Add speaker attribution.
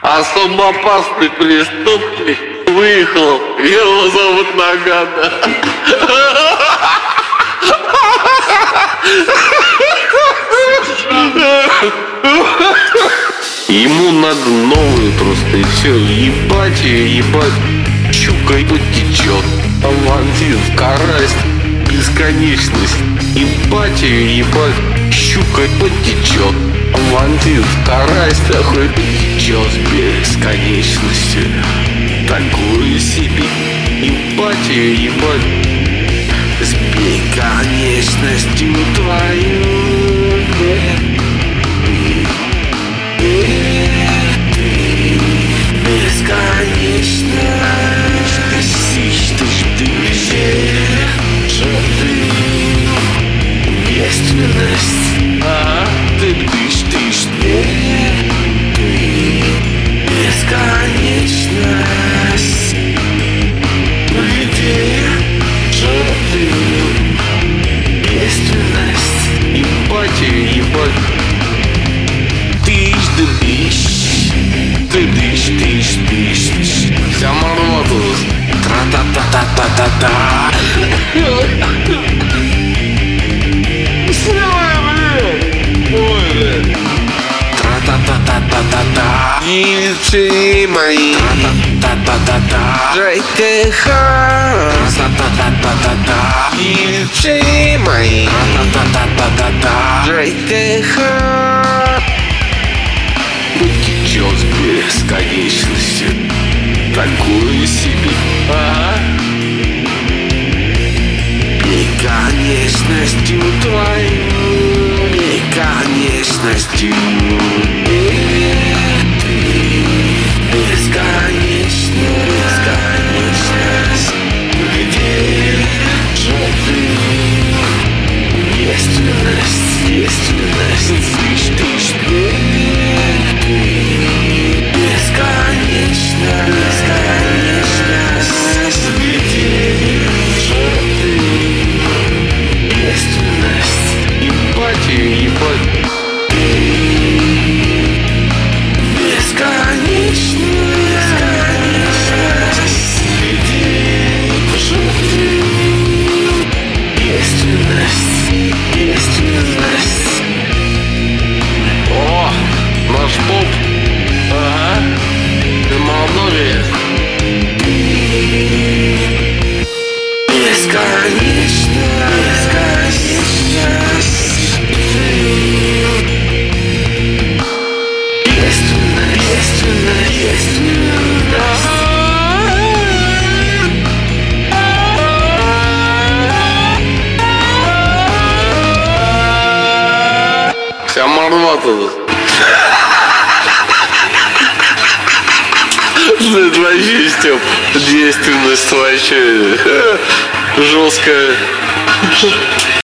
Speaker 1: Особо опасный преступник выехал, его зовут Нагано. Ему надо новую просто и все. Ебать ее, ебать. Щукой потечет. Авантир, карась, бесконечность. Ебать ее, ебать. Щукой потечет. Авантир, карась, такой потечет с бесконечностью. Такую себе. Ебать ее, ебать. С бесконечностью твою. Ты дышишь, бесконечность. Где же ты? Бесственность. Ебать ее, ебать. Ты дышишь. Вся морозус. Тра-та-та-та-та-та-та. Тра-та-та-та-та-та-та. Ильцы мои. Тра-та-та-та-та-та. ЖКХ. Тра-та-та-та-та-та. Ильцы мои. Тра-та-та-та-та-та. ЖКХ. Потечет с бесконечностью. Такую себе. Бесконечностью твою. Бесконечностью. Бесконечность. Где же ты? Бесственность. Бесконечность. Ебать ее, ебать. Бесственность. О, наш поп. Ага. Ты Молдовия. Вся мордва тут. Это вообще, Степ, действенность вообще жесткая.